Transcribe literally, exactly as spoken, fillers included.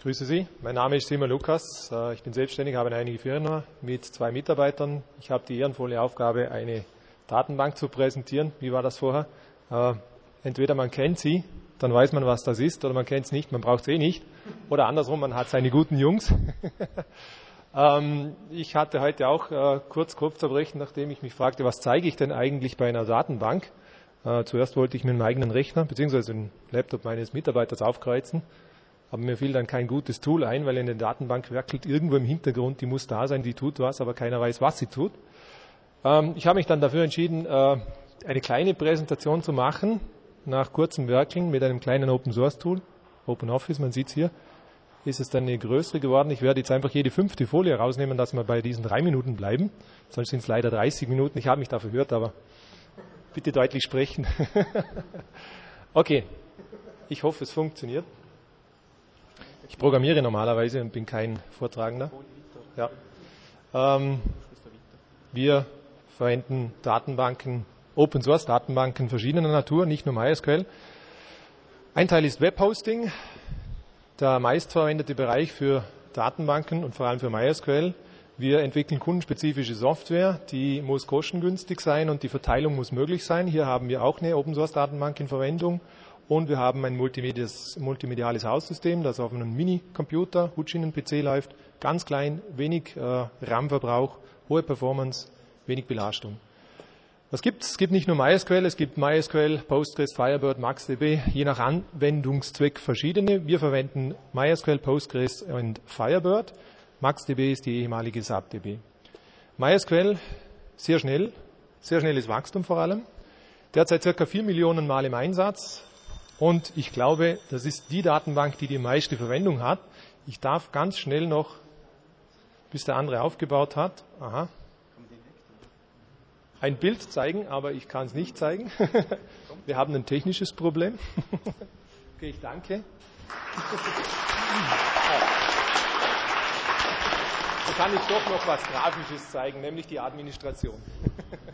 Grüße Sie, mein Name ist Simon Lukas. Ich bin selbstständig, habe eine eigene Firma mit zwei Mitarbeitern. Ich habe die ehrenvolle Aufgabe, eine Datenbank zu präsentieren. Wie war das vorher? Entweder man kennt sie, dann weiß man, was das ist, oder man kennt es nicht, man braucht es eh nicht. Oder andersrum, man hat seine guten Jungs. Ich hatte heute auch kurz Kopfzerbrechen, nachdem ich mich fragte, was zeige ich denn eigentlich bei einer Datenbank? Zuerst wollte ich mit meinem eigenen Rechner bzw. den Laptop meines Mitarbeiters aufkreuzen, aber mir fiel dann kein gutes Tool ein, weil in der Datenbank werkelt irgendwo im Hintergrund, die muss da sein, die tut was, aber keiner weiß, was sie tut. Ich habe mich dann dafür entschieden, eine kleine Präsentation zu machen, nach kurzem Werkeln mit einem kleinen Open-Source-Tool, OpenOffice, man sieht es hier, ist es dann eine größere geworden. Ich werde jetzt einfach jede fünfte Folie rausnehmen, dass wir bei diesen drei Minuten bleiben, sonst sind es leider dreißig Minuten. Ich habe mich da verhört, aber bitte deutlich sprechen. Okay, ich hoffe, es funktioniert. Ich programmiere normalerweise und bin kein Vortragender. Ja. Ähm, wir verwenden Datenbanken, Open-Source-Datenbanken verschiedener Natur, nicht nur MySQL. Ein Teil ist Webhosting, der meistverwendete Bereich für Datenbanken und vor allem für MySQL. Wir entwickeln kundenspezifische Software, die muss kostengünstig sein und die Verteilung muss möglich sein. Hier haben wir auch eine Open-Source-Datenbank in Verwendung und wir haben ein multimediales Haussystem, das auf einem Mini-Computer, Hutschinen-P C läuft, ganz klein, wenig äh, RAM-Verbrauch, hohe Performance, wenig Belastung. Was gibt es? Es gibt nicht nur MySQL, es gibt MySQL, Postgres, Firebird, MaxDB, je nach Anwendungszweck verschiedene. Wir verwenden MySQL, Postgres und Firebird. MaxDB ist die ehemalige SAP-D B. MySQL, sehr schnell, sehr schnelles Wachstum vor allem. Derzeit circa vier Millionen Mal im Einsatz. Und ich glaube, das ist die Datenbank, die die meiste Verwendung hat. Ich darf ganz schnell noch, bis der andere aufgebaut hat, aha, ein Bild zeigen, aber ich kann es nicht zeigen. Wir haben ein technisches Problem. Okay, ich danke. Dann kann ich doch noch was Grafisches zeigen, nämlich die Administration.